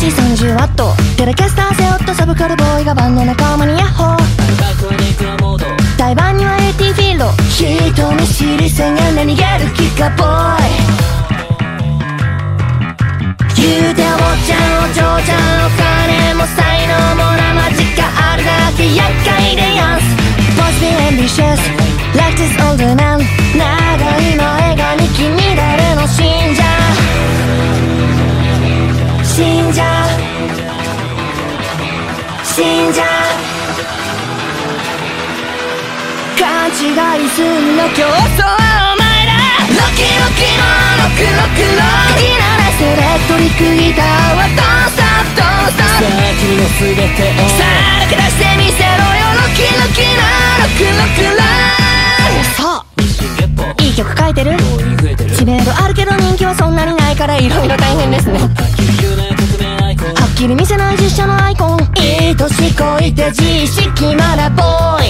AC 30ワットテレキャスター背負ったサブカルボーイがバンド仲間にヤッホー。対バンには AT フィールド人見知り宣言で逃げるキッカーボーイ。言うてお坊ちゃんお嬢ちゃんお金も才能も生地があるだけ厄介でやんす。 Positive ambitious like this older man 長い前髪君誰の信者信者信者勘違いすんの競争はお前だ。ロキロキのロクロクロ鍵ならエレクトリックギターはドンストップドンストップ。さあ君の全てをさあ抜け出してみせろよ。ロキロキのロクロクロそういい曲書いてる知名度あるけど人気はそんなにないからいろいろ大変ですね。はっきり見せない実写のアイコンいい年こいて自意識まだボーイ。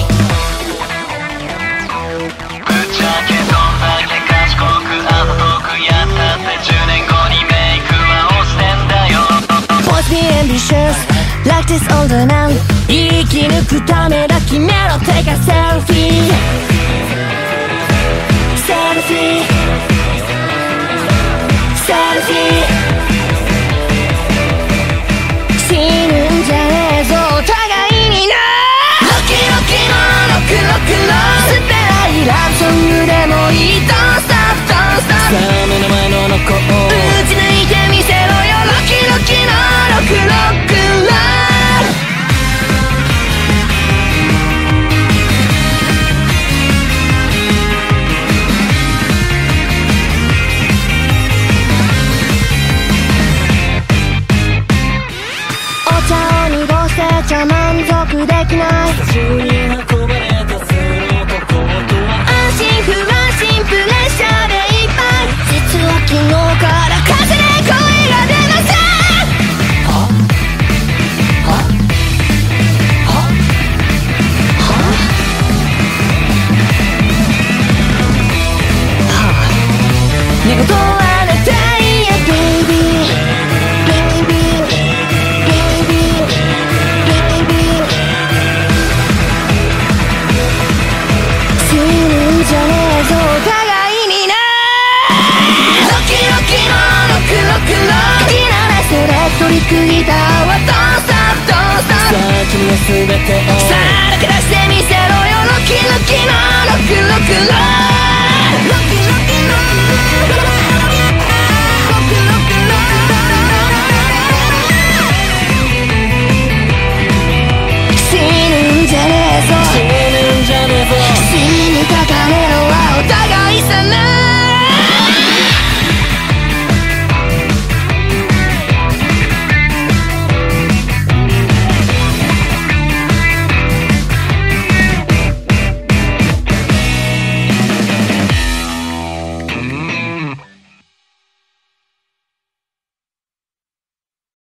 ぶっちゃけどんだけ賢くあざとくやったって10年後にメイクは落ちてんだよ。 Must be ambitious like this older man 生き抜くためだ決めろ Take a selfie Selfie Selfie 死ぬんじゃねえぞお互いにな。ロキロキのロクロクロスペライラブソングでもいい Don't stop don't stop さあ目の前のノコを打ち抜いてみせろよ。ロキロキのロクロクロお茶を濁せちゃ満足できない途中に運ばれた数の男とは安心不安心プレッシャーでいっぱい実は昨日から風で声が出ません。ははははは寝言は寝たいやベイビーベイビーベイビーベイビー死ぬんじゃねえぞお互いにな。ロキロキのロクロクロ鍵ならエレクトリックギターはドンストップドンストップ。 さあ君の全てをさあ抜け出してみせろよ。ロキロキのロクロクロ